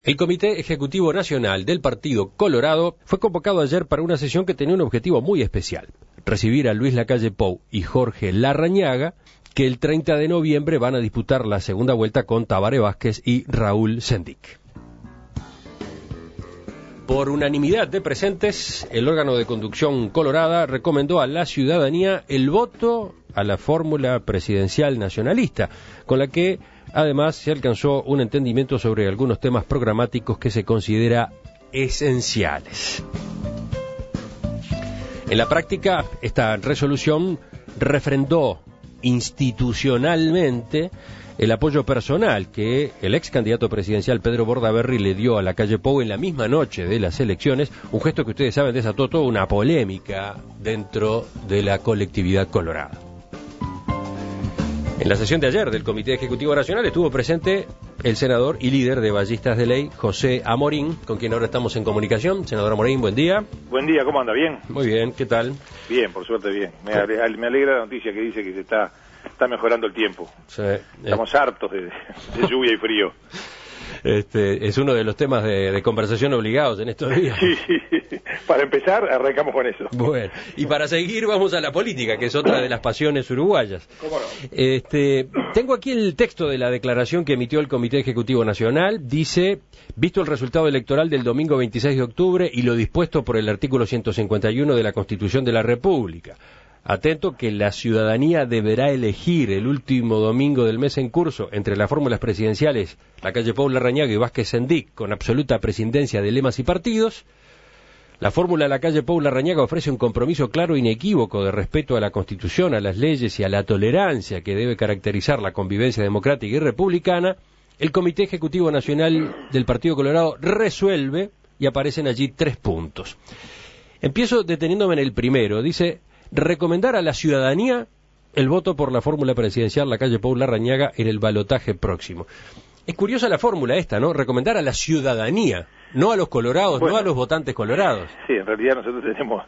El Comité Ejecutivo Nacional del Partido Colorado fue convocado ayer para una sesión que tenía un objetivo muy especial: recibir a Luis Lacalle Pou y Jorge Larrañaga, que el 30 de noviembre van a disputar la segunda vuelta con Tabaré Vázquez y Raúl Sendic. Por unanimidad de presentes, el órgano de conducción colorada recomendó a la ciudadanía el voto a la fórmula presidencial nacionalista, con la que además se alcanzó un entendimiento sobre algunos temas programáticos que se considera esenciales. En la práctica, esta resolución refrendó institucionalmente el apoyo personal que el ex candidato presidencial Pedro Bordaberry le dio a Lacalle Pou en la misma noche de las elecciones, un gesto que ustedes saben desató toda una polémica dentro de la colectividad colorada. En la sesión de ayer del Comité Ejecutivo Nacional estuvo presente el senador y líder de Ballistas de Ley, José Amorín, con quien ahora estamos en comunicación. Senador Amorín, buen día. Buen día, ¿cómo anda? ¿Bien? Muy bien, ¿qué tal? Bien, por suerte bien. Me alegra la noticia que dice que se está mejorando el tiempo. Sí, estamos hartos de lluvia y frío. Es uno de los temas de conversación obligados en estos días. Sí, para empezar, arrancamos con eso. Bueno, y para seguir vamos a la política, que es otra de las pasiones uruguayas. ¿Cómo no? Tengo aquí el texto de la declaración que emitió el Comité Ejecutivo Nacional. Dice: visto el resultado electoral del domingo 26 de octubre y lo dispuesto por el artículo 151 de la Constitución de la República, atento que la ciudadanía deberá elegir el último domingo del mes en curso entre las fórmulas presidenciales Lacalle Pou, Larrañaga y Vázquez Sendic, con absoluta prescindencia de lemas y partidos. La fórmula Lacalle Pou, Larrañaga ofrece un compromiso claro e inequívoco de respeto a la Constitución, a las leyes y a la tolerancia que debe caracterizar la convivencia democrática y republicana. El Comité Ejecutivo Nacional del Partido Colorado resuelve, y aparecen allí 3 puntos. Empiezo deteniéndome en el primero. Dice: recomendar a la ciudadanía el voto por la fórmula presidencial Lacalle Pou, Larrañaga en el balotaje próximo. Es curiosa la fórmula esta, ¿no? Recomendar a la ciudadanía, no a los colorados, bueno, no a los votantes colorados. Sí, en realidad nosotros tenemos,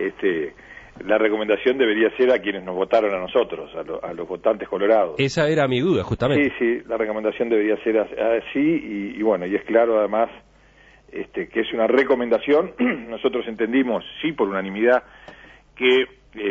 la recomendación debería ser a quienes nos votaron a nosotros, a los votantes colorados. Esa era mi duda, justamente. Sí, la recomendación debería ser así, y bueno, y es claro además que es una recomendación. Nosotros entendimos, sí, por unanimidad, que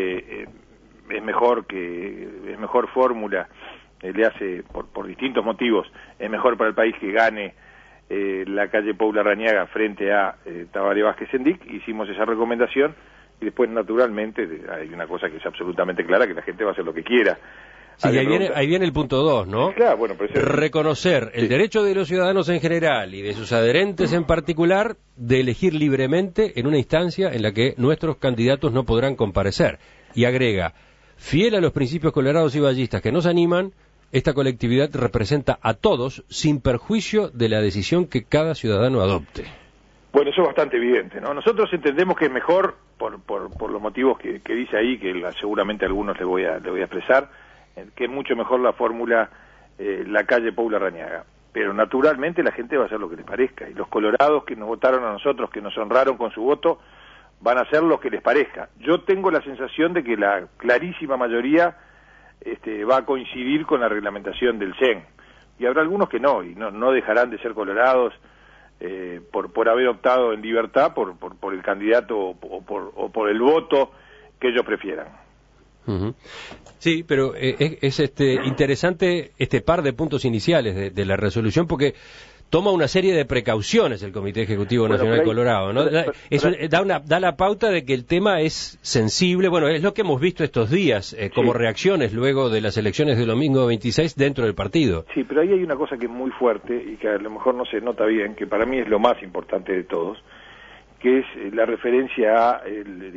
es mejor fórmula, le hace por distintos motivos, es mejor para el país que gane Lacalle Pou, Larrañaga frente a Tabaré Vázquez Sendic. Hicimos esa recomendación y después naturalmente hay una cosa que es absolutamente clara, que la gente va a hacer lo que quiera. Sí, ahí viene el punto 2, ¿no? Claro, bueno, pero reconocer el derecho de los ciudadanos en general y de sus adherentes en particular de elegir libremente en una instancia en la que nuestros candidatos no podrán comparecer. Y agrega: fiel a los principios colorados y ballistas que nos animan, esta colectividad representa a todos sin perjuicio de la decisión que cada ciudadano adopte. Bueno, eso es bastante evidente, ¿no? Nosotros entendemos que es mejor, por los motivos que dice ahí, que seguramente a algunos le voy a expresar, que es mucho mejor la fórmula Lacalle Pou, Larrañaga. Pero naturalmente la gente va a hacer lo que les parezca, y los colorados que nos votaron a nosotros, que nos honraron con su voto, van a hacer lo que les parezca. Yo tengo la sensación de que la clarísima mayoría va a coincidir con la reglamentación del CEN, y habrá algunos que no, y no dejarán de ser colorados por haber optado en libertad por el candidato o por el voto que ellos prefieran. Uh-huh. Sí, pero es interesante este par de puntos iniciales de la resolución, porque toma una serie de precauciones el Comité Ejecutivo Nacional Colorado, ¿no? Da la pauta de que el tema es sensible. Bueno, es lo que hemos visto estos días como reacciones luego de las elecciones del domingo 26 dentro del partido. Sí, pero ahí hay una cosa que es muy fuerte y que a lo mejor no se nota bien, que para mí es lo más importante de todos, que es la referencia a,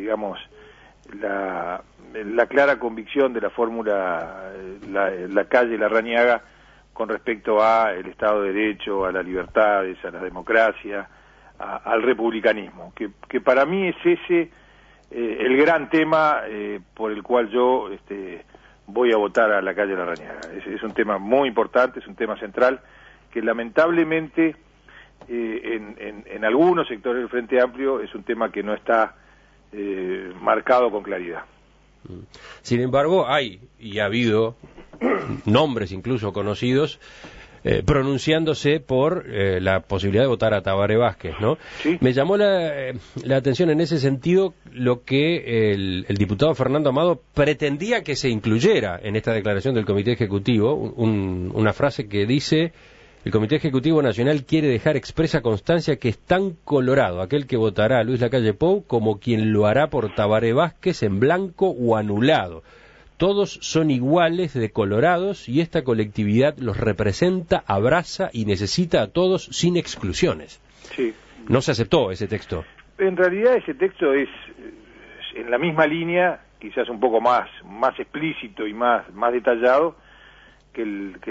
la clara convicción de la fórmula Lacalle, Larrañaga, con respecto a el Estado de Derecho, a las libertades, a la democracia, al republicanismo, que para mí es ese el gran tema por el cual yo voy a votar a Lacalle, Larrañaga. Es un tema muy importante, es un tema central, que lamentablemente en algunos sectores del Frente Amplio es un tema que no está marcado con claridad. Sin embargo, hay y ha habido nombres incluso conocidos pronunciándose por la posibilidad de votar a Tabaré Vázquez, ¿no? Sí. Me llamó la atención en ese sentido lo que el diputado Fernando Amado pretendía que se incluyera en esta declaración del Comité Ejecutivo, una frase que dice: el Comité Ejecutivo Nacional quiere dejar expresa constancia que es tan colorado aquel que votará a Luis Lacalle Pou como quien lo hará por Tabaré Vázquez en blanco o anulado. Todos son iguales de colorados y esta colectividad los representa, abraza y necesita a todos sin exclusiones. Sí. No se aceptó ese texto. En realidad ese texto es en la misma línea, quizás un poco más explícito y más detallado que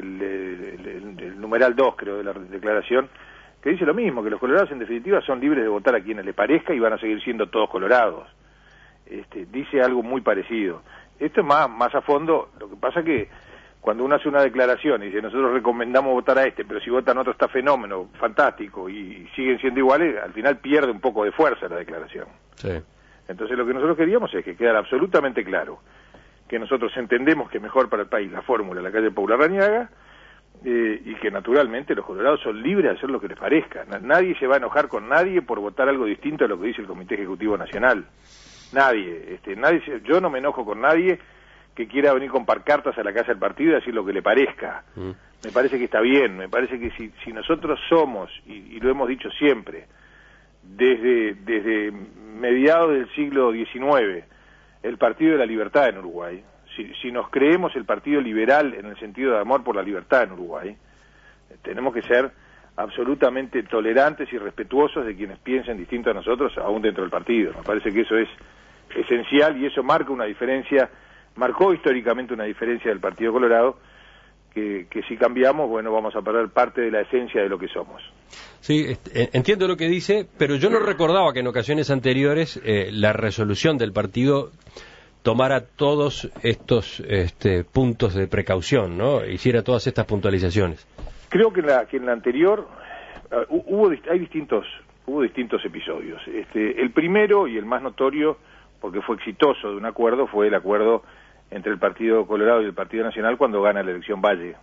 el numeral 2, creo, de la declaración, que dice lo mismo, que los colorados en definitiva son libres de votar a quienes les parezca y van a seguir siendo todos colorados. Dice algo muy parecido. Esto es más a fondo. Lo que pasa que cuando uno hace una declaración y dice nosotros recomendamos votar a pero si votan otro está fenómeno, fantástico, y siguen siendo iguales, al final pierde un poco de fuerza la declaración. Sí. Entonces lo que nosotros queríamos es que quedara absolutamente claro que nosotros entendemos que es mejor para el país la fórmula Lacalle Pou Larrañaga, y que naturalmente los colorados son libres de hacer lo que les parezca. Nadie se va a enojar con nadie por votar algo distinto a lo que dice el Comité Ejecutivo Nacional. Nadie, yo no me enojo con nadie que quiera venir con pancartas a la casa del partido y decir lo que le parezca. Me parece que está bien, me parece que si nosotros somos, y lo hemos dicho siempre, desde mediados del siglo XIX, el Partido de la Libertad en Uruguay, si nos creemos el partido liberal en el sentido de amor por la libertad en Uruguay, tenemos que ser absolutamente tolerantes y respetuosos de quienes piensen distinto a nosotros, aún dentro del partido. Me parece que eso es esencial y eso marca una diferencia, marcó históricamente una diferencia del Partido Colorado, que si cambiamos, bueno, vamos a perder parte de la esencia de lo que somos. Sí, entiendo lo que dice, pero yo no recordaba que en ocasiones anteriores la resolución del partido tomara todos estos puntos de precaución, ¿no? Hiciera todas estas puntualizaciones. Creo que en la anterior hubo distintos episodios. El primero y el más notorio, porque fue exitoso de un acuerdo, fue el acuerdo entre el Partido Colorado y el Partido Nacional cuando gana la elección Valle.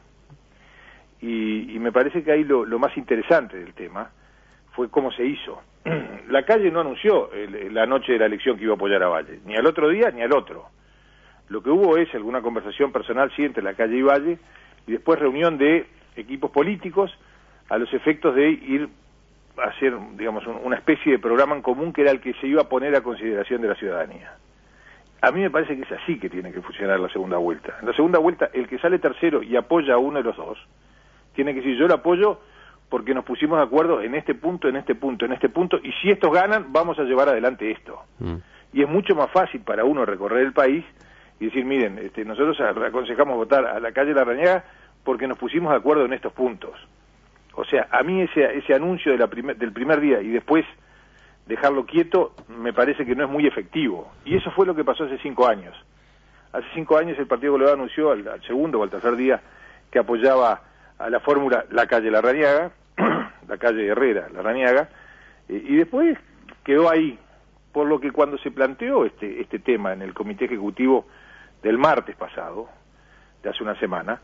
Y me parece que ahí lo más interesante del tema fue cómo se hizo. Lacalle no anunció la noche de la elección que iba a apoyar a Valle, ni al otro día ni al otro. Lo que hubo es alguna conversación personal, sí, entre Lacalle y Valle, y después reunión de equipos políticos a los efectos de ir a hacer, digamos, una especie de programa en común que era el que se iba a poner a consideración de la ciudadanía. A mí me parece que es así que tiene que funcionar la segunda vuelta. En la segunda vuelta, el que sale tercero y apoya a uno de los dos, tiene que decir, yo lo apoyo porque nos pusimos de acuerdo en este punto, en este punto, en este punto, y si estos ganan, vamos a llevar adelante esto. Y es mucho más fácil para uno recorrer el país y decir, miren, nosotros aconsejamos votar a Lacalle Larrañaga porque nos pusimos de acuerdo en estos puntos. O sea, a mí ese anuncio del primer día y después dejarlo quieto me parece que no es muy efectivo. Y eso fue lo que pasó hace 5 años. Hace 5 años el Partido Colorado anunció al segundo o al tercer día que apoyaba a la fórmula Lacalle Larrañaga, Lacalle Herrera Larrañaga, y después quedó ahí. Por lo que cuando se planteó este tema en el Comité Ejecutivo del martes pasado, de hace una semana,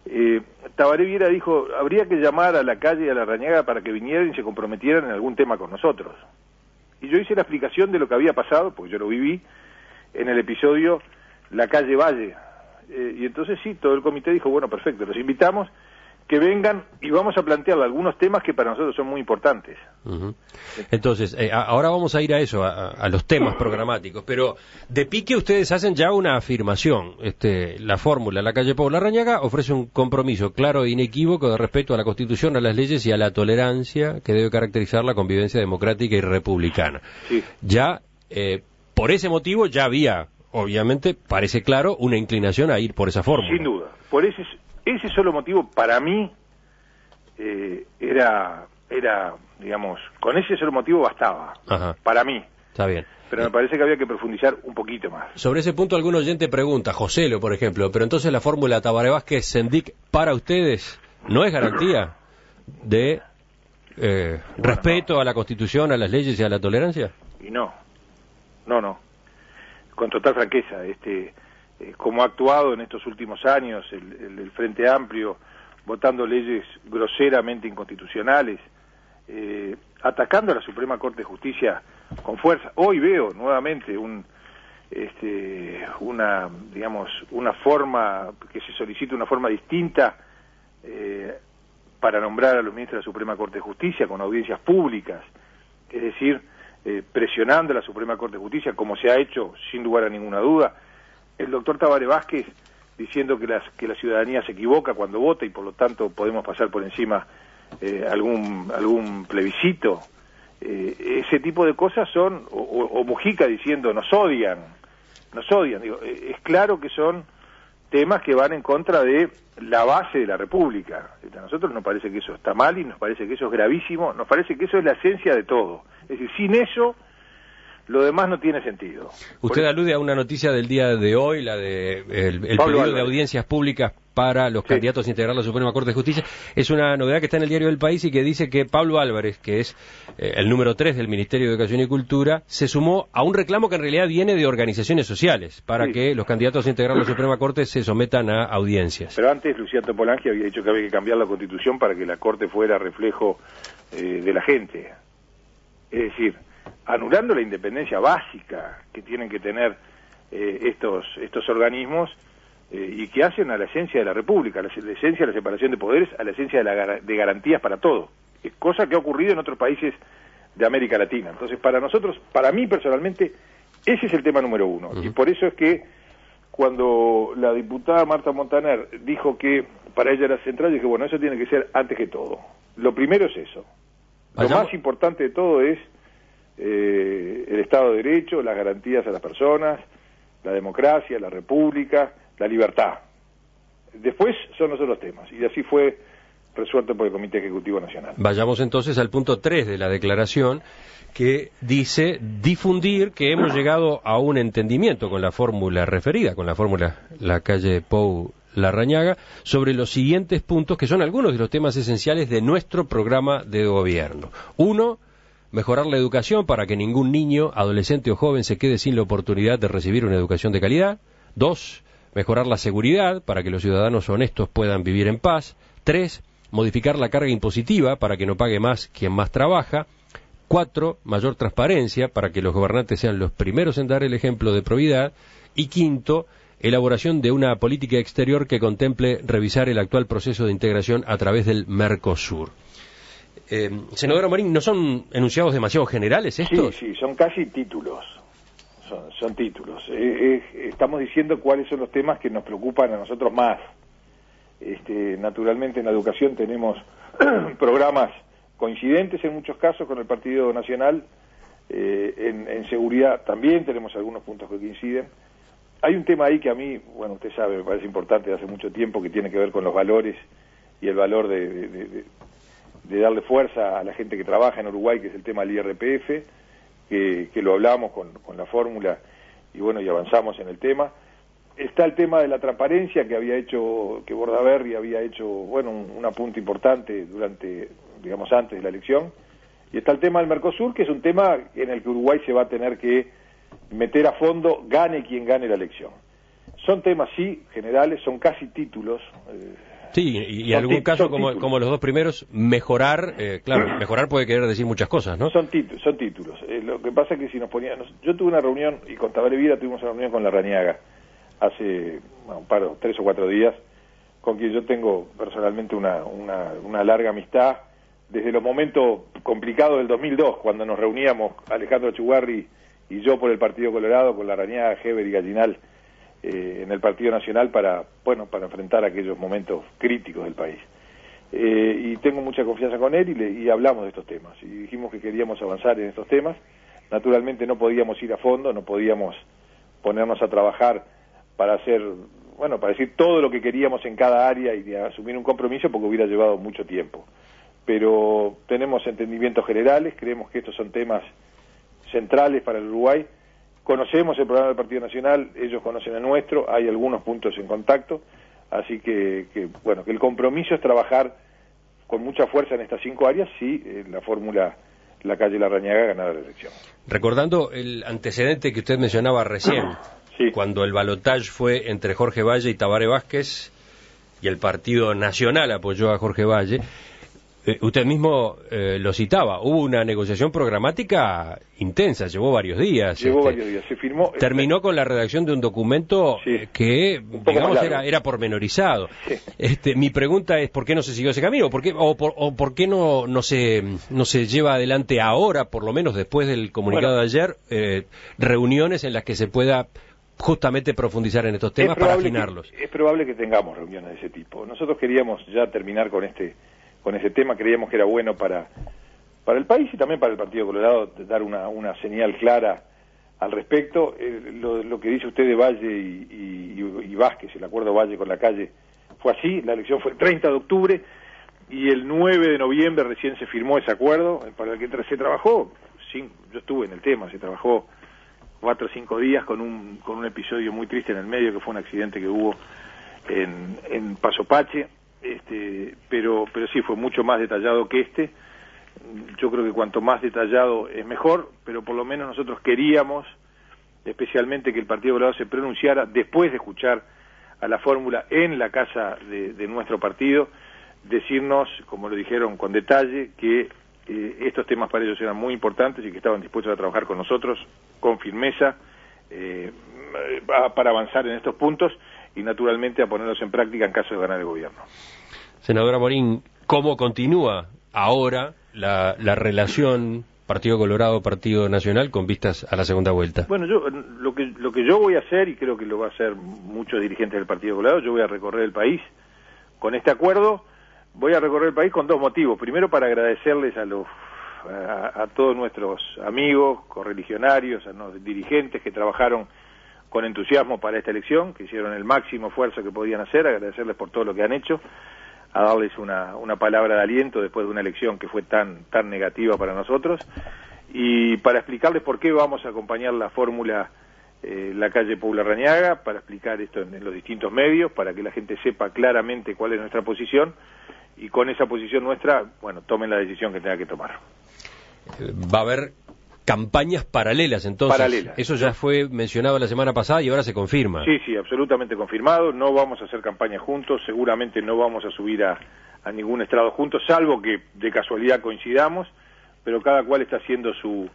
Tabaré Viera dijo, habría que llamar a Lacalle y a Larrañaga para que vinieran y se comprometieran en algún tema con nosotros. Y yo hice la explicación de lo que había pasado, porque yo lo viví, en el episodio Lacalle Valle. Y entonces sí, todo el comité dijo, bueno, perfecto, los invitamos, que vengan y vamos a plantearle algunos temas que para nosotros son muy importantes. Entonces, ahora vamos a ir a eso, a los temas programáticos, pero de pique ustedes hacen ya una afirmación. La fórmula Lacalle Pou Larrañaga ofrece un compromiso claro e inequívoco de respeto a la Constitución, a las leyes y a la tolerancia que debe caracterizar la convivencia democrática y republicana. Sí. Ya, por ese motivo, ya había, obviamente, parece claro, una inclinación a ir por esa fórmula. Sin duda. Por ese solo motivo, para mí, era, digamos, con ese solo motivo bastaba. Ajá. Para mí. Está bien. Pero me parece que había que profundizar un poquito más. Sobre ese punto algún oyente pregunta, Joselo, por ejemplo, pero entonces la fórmula Tabaré Vázquez-Sendic para ustedes no es garantía de respeto a la Constitución, a las leyes y a la tolerancia. Y no. Con total franqueza, como ha actuado en estos últimos años el Frente Amplio votando leyes groseramente inconstitucionales, atacando a la Suprema Corte de Justicia con fuerza. Hoy veo nuevamente una forma que se solicita, una forma distinta para nombrar a los ministros de la Suprema Corte de Justicia con audiencias públicas, es decir, presionando a la Suprema Corte de Justicia, como se ha hecho sin lugar a ninguna duda. El doctor Tabaré Vázquez diciendo que la ciudadanía se equivoca cuando vota y por lo tanto podemos pasar por encima algún plebiscito. Ese tipo de cosas son, o Mujica diciendo nos odian. Digo, es claro que son temas que van en contra de la base de la República. A nosotros nos parece que eso está mal y nos parece que eso es gravísimo, nos parece que eso es la esencia de todo. Es decir, sin eso, lo demás no tiene sentido. Usted alude a una noticia del día de hoy, la de el pedido de audiencias públicas para los candidatos a integrar la Suprema Corte de Justicia. Es una novedad que está en el diario del País y que dice que Pablo Álvarez, que es el número 3 del Ministerio de Educación y Cultura, se sumó a un reclamo que en realidad viene de organizaciones sociales para que los candidatos a integrar la Suprema Corte se sometan a audiencias. Pero antes Luciano Polanqui había dicho que había que cambiar la Constitución para que la Corte fuera reflejo de la gente. Es decir, anulando la independencia básica que tienen que tener estos organismos y que hacen a la esencia de la República, a la esencia de la separación de poderes, a la esencia de garantías para todo, cosa que ha ocurrido en otros países de América Latina. Entonces, para nosotros, para mí personalmente, ese es el tema número uno. Y por eso es que cuando la diputada Marta Montaner dijo que para ella era central, dije, bueno, eso tiene que ser antes que todo. Lo primero es eso. Lo más importante de todo es el Estado de Derecho, las garantías a las personas, la democracia, la república, la libertad. Después son los otros temas, y así fue resuelto por el Comité Ejecutivo Nacional. Vayamos entonces al punto 3 de la declaración, que dice difundir que hemos llegado a un entendimiento con la fórmula referida, con la fórmula Lacalle Pou Larrañaga, sobre los siguientes puntos, que son algunos de los temas esenciales de nuestro programa de gobierno. 1. Mejorar la educación para que ningún niño, adolescente o joven se quede sin la oportunidad de recibir una educación de calidad. 2. Mejorar la seguridad para que los ciudadanos honestos puedan vivir en paz. 3. Modificar la carga impositiva para que no pague más quien más trabaja. 4. Mayor transparencia para que los gobernantes sean los primeros en dar el ejemplo de probidad. Y 5. Elaboración de una política exterior que contemple revisar el actual proceso de integración a través del Mercosur. Senador Marín, ¿no son enunciados demasiado generales estos? Sí, son casi títulos. Son títulos. Estamos diciendo cuáles son los temas que nos preocupan a nosotros más. Naturalmente en la educación tenemos programas coincidentes en muchos casos con el Partido Nacional. En seguridad también tenemos algunos puntos que coinciden. Hay un tema ahí que a mí, bueno, usted sabe, me parece importante de hace mucho tiempo, que tiene que ver con los valores y el valor de darle fuerza a la gente que trabaja en Uruguay, que es el tema del IRPF, que lo hablamos con la fórmula y bueno, y avanzamos en el tema. Está el tema de la transparencia que Bordaberry había hecho, bueno, un apunte importante antes de la elección. Y está el tema del Mercosur, que es un tema en el que Uruguay se va a tener que meter a fondo, gane quien gane la elección. Son temas, sí, generales, son casi títulos. Sí, y en algún caso, como los dos primeros, mejorar, claro, mejorar puede querer decir muchas cosas, ¿no? Son títulos. Lo que pasa es que si nos poníamos... Yo tuve una reunión, y con Tabaré Vira tuvimos una reunión con Larrañaga hace 3 o 4 días, con quien yo tengo personalmente una larga amistad, desde los momentos complicados del 2002, cuando nos reuníamos Alejandro Chugarri y yo por el Partido Colorado, con Larrañaga, Heber y Gallinal, en el Partido Nacional para enfrentar aquellos momentos críticos del país. Y tengo mucha confianza con él y hablamos de estos temas. Y dijimos que queríamos avanzar en estos temas. Naturalmente no podíamos ir a fondo, no podíamos ponernos a trabajar para decir todo lo que queríamos en cada área y asumir un compromiso porque hubiera llevado mucho tiempo. Pero tenemos entendimientos generales, creemos que estos son temas centrales para el Uruguay. Conocemos el programa del Partido Nacional, ellos conocen el nuestro, hay algunos puntos en contacto, así que el compromiso es trabajar con mucha fuerza en estas 5 áreas si la fórmula Lacalle Larrañaga ganara la elección. Recordando el antecedente que usted mencionaba recién, sí, cuando el balotaje fue entre Jorge Valle y Tabaré Vázquez, y el Partido Nacional apoyó a Jorge Valle. Usted mismo lo citaba, hubo una negociación programática intensa, llevó varios días. Se firmó. Terminó con la redacción de un documento que, digamos, era pormenorizado. Sí. Mi pregunta es, ¿por qué no se siguió ese camino? ¿Por qué no se lleva adelante ahora, por lo menos después del comunicado de ayer, reuniones en las que se pueda justamente profundizar en estos temas para afinarlos? Es probable que tengamos reuniones de ese tipo. Nosotros queríamos ya terminar con ese tema, creíamos que era bueno para el país y también para el Partido Colorado dar una señal clara al respecto. Lo que dice usted de Valle y Vázquez, el acuerdo Valle con la calle, fue así. La elección fue el 30 de octubre y el 9 de noviembre recién se firmó ese acuerdo para el que se trabajó. Yo estuve en el tema, se trabajó 4 o 5 días con un episodio muy triste en el medio, que fue un accidente que hubo en Paso Pache. Pero sí, fue mucho más detallado que este. Yo creo que cuanto más detallado es mejor, pero por lo menos nosotros queríamos especialmente que el Partido Colorado se pronunciara después de escuchar a la fórmula en la casa de nuestro partido, decirnos, como lo dijeron con detalle, que estos temas para ellos eran muy importantes y que estaban dispuestos a trabajar con nosotros con firmeza para avanzar en estos puntos y naturalmente a ponerlos en práctica en caso de ganar el gobierno. Senadora Morín, ¿cómo continúa ahora la relación Partido Colorado, Partido Nacional con vistas a la segunda vuelta? Bueno, lo que yo voy a hacer, y creo que lo va a hacer muchos dirigentes del Partido Colorado, yo voy a recorrer el país con este acuerdo. Voy a recorrer el país con 2 motivos. Primero, para agradecerles a todos nuestros amigos, correligionarios, a los dirigentes que trabajaron con entusiasmo para esta elección, que hicieron el máximo esfuerzo que podían hacer, agradecerles por todo lo que han hecho, a darles una palabra de aliento después de una elección que fue tan negativa para nosotros, y para explicarles por qué vamos a acompañar la fórmula la calle Paula Rañaga, para explicar esto en los distintos medios, para que la gente sepa claramente cuál es nuestra posición, y con esa posición nuestra, bueno, tomen la decisión que tenga que tomar. Va a haber campañas paralelas, entonces. Paralelas. Eso ya fue mencionado la semana pasada y ahora se confirma. Sí, absolutamente confirmado. No vamos a hacer campaña juntos, seguramente no vamos a subir a ningún estrado juntos, salvo que de casualidad coincidamos, pero cada cual está haciendo su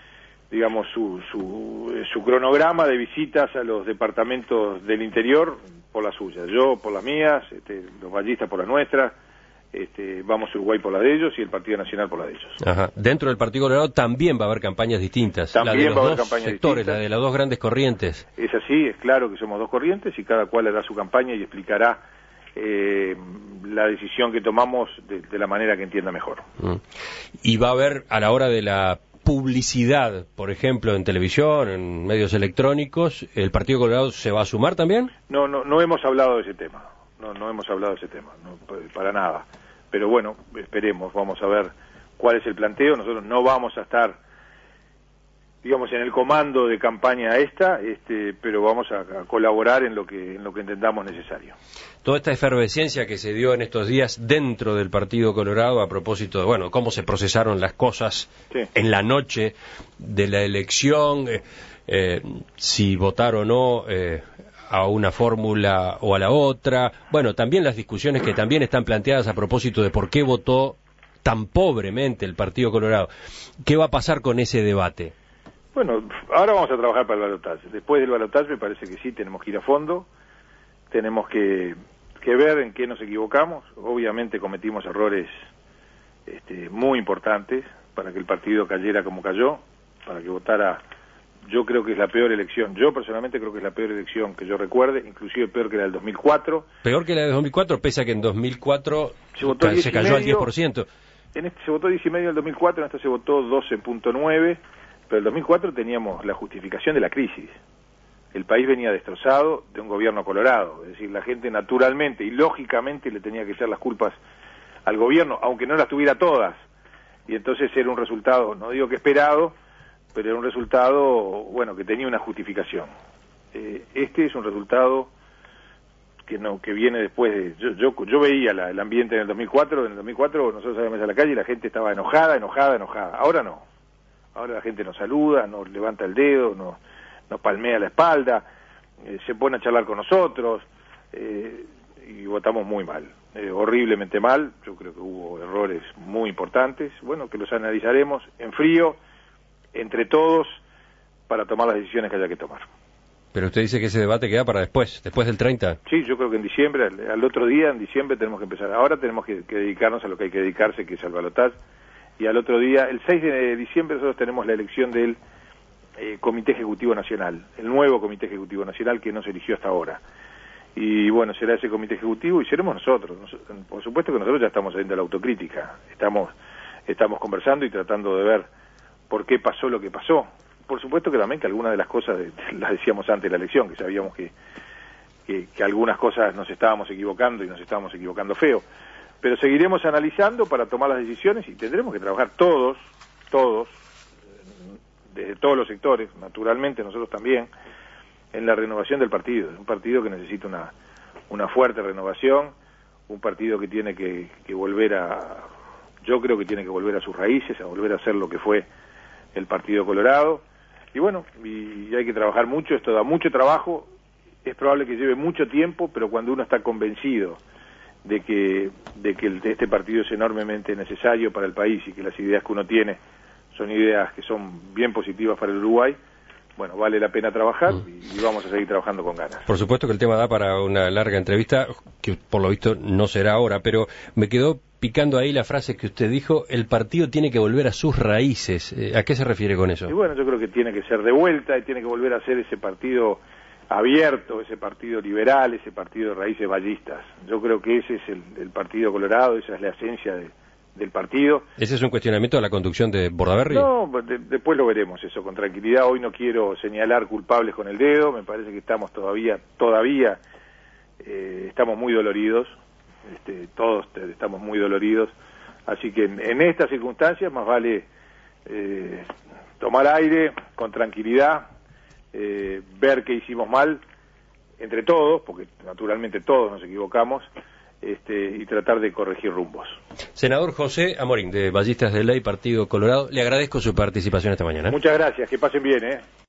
cronograma de visitas a los departamentos del interior por las suyas. Yo por las mías, los vallistas por las nuestras. Vamos Uruguay por la de ellos y el Partido Nacional por la de ellos. Ajá. Dentro del Partido Colorado también va a haber campañas distintas. También va a haber campañas sectores, distintas. La de las 2 grandes corrientes. Es así, es claro que somos 2 corrientes y cada cual hará su campaña y explicará la decisión que tomamos de la manera que entienda mejor. Y va a haber, a la hora de la publicidad, por ejemplo, en televisión, en medios electrónicos, ¿el Partido Colorado se va a sumar también? No hemos hablado de ese tema. No hemos hablado de ese tema, para nada. Pero bueno, esperemos, vamos a ver cuál es el planteo. Nosotros no vamos a estar, digamos, en el comando de campaña pero vamos a colaborar en lo que entendamos necesario. Toda esta efervescencia que se dio en estos días dentro del Partido Colorado a propósito de, bueno, cómo se procesaron las cosas en la noche de la elección, si votar o no a una fórmula o a la otra, bueno, también las discusiones que también están planteadas a propósito de por qué votó tan pobremente el Partido Colorado. ¿Qué va a pasar con ese debate? Bueno, ahora vamos a trabajar para el balotaje. Después del balotaje me parece que sí, tenemos que ir a fondo, tenemos que ver en qué nos equivocamos. Obviamente cometimos errores muy importantes para que el partido cayera como cayó, para que votara. Yo creo que es la peor elección. Yo personalmente creo que es la peor elección que yo recuerde, inclusive peor que la del 2004. Peor que la del 2004, pese a que en 2004 se cayó al 10%. En este se votó 10,5 en el 2004, en este se votó 12,9, pero en el 2004 teníamos la justificación de la crisis. El país venía destrozado de un gobierno colorado, es decir, la gente naturalmente y lógicamente le tenía que echar las culpas al gobierno, aunque no las tuviera todas. Y entonces era un resultado, no digo que esperado, pero era un resultado, bueno, que tenía una justificación. Este es un resultado que viene después de... Yo veía el ambiente en el 2004, nosotros salíamos a la calle y la gente estaba enojada. Ahora no. Ahora la gente nos saluda, nos levanta el dedo, nos palmea la espalda, se pone a charlar con nosotros. y votamos muy mal, horriblemente mal. Yo creo que hubo errores muy importantes, bueno, que los analizaremos en frío, entre todos, para tomar las decisiones que haya que tomar. Pero usted dice que ese debate queda para después del 30. Sí, yo creo que en diciembre, al otro día, en diciembre, tenemos que empezar. Ahora tenemos que dedicarnos a lo que hay que dedicarse, que es al balotaje, y al otro día, el 6 de diciembre, nosotros tenemos la elección del Comité Ejecutivo Nacional, el nuevo Comité Ejecutivo Nacional que no se eligió hasta ahora. Y bueno, será ese Comité Ejecutivo y seremos nosotros. Por supuesto que nosotros ya estamos haciendo la autocrítica, estamos conversando y tratando de ver por qué pasó lo que pasó. Por supuesto que también que algunas de las cosas las decíamos antes de la elección, que sabíamos que algunas cosas nos estábamos equivocando y nos estábamos equivocando feo. Pero seguiremos analizando para tomar las decisiones y tendremos que trabajar todos, desde todos los sectores, naturalmente nosotros también, en la renovación del partido. Es un partido que necesita una fuerte renovación, un partido que tiene que volver yo creo que tiene que volver a sus raíces, a volver a ser lo que fue el Partido Colorado. Y bueno, y hay que trabajar mucho, esto da mucho trabajo, es probable que lleve mucho tiempo, pero cuando uno está convencido de que este partido es enormemente necesario para el país y que las ideas que uno tiene son ideas que son bien positivas para el Uruguay, bueno, vale la pena trabajar y vamos a seguir trabajando con ganas. Por supuesto que el tema da para una larga entrevista, que por lo visto no será ahora, pero me quedó picando ahí la frase que usted dijo, el partido tiene que volver a sus raíces. ¿A qué se refiere con eso? Y bueno, yo creo que tiene que ser de vuelta y tiene que volver a ser ese partido abierto, ese partido liberal, ese partido de raíces vallistas. Yo creo que ese es el Partido Colorado, esa es la esencia del partido. ¿Ese es un cuestionamiento de la conducción de Bordaberry? No, después lo veremos eso con tranquilidad. Hoy no quiero señalar culpables con el dedo, me parece que estamos todavía estamos muy doloridos, todos estamos muy doloridos, así que en estas circunstancias más vale tomar aire con tranquilidad, ver qué hicimos mal entre todos, porque naturalmente todos nos equivocamos, y tratar de corregir rumbos. Senador José Amorín, de Ballistas de Ley, Partido Colorado, le agradezco su participación esta mañana. Muchas gracias, que pasen bien,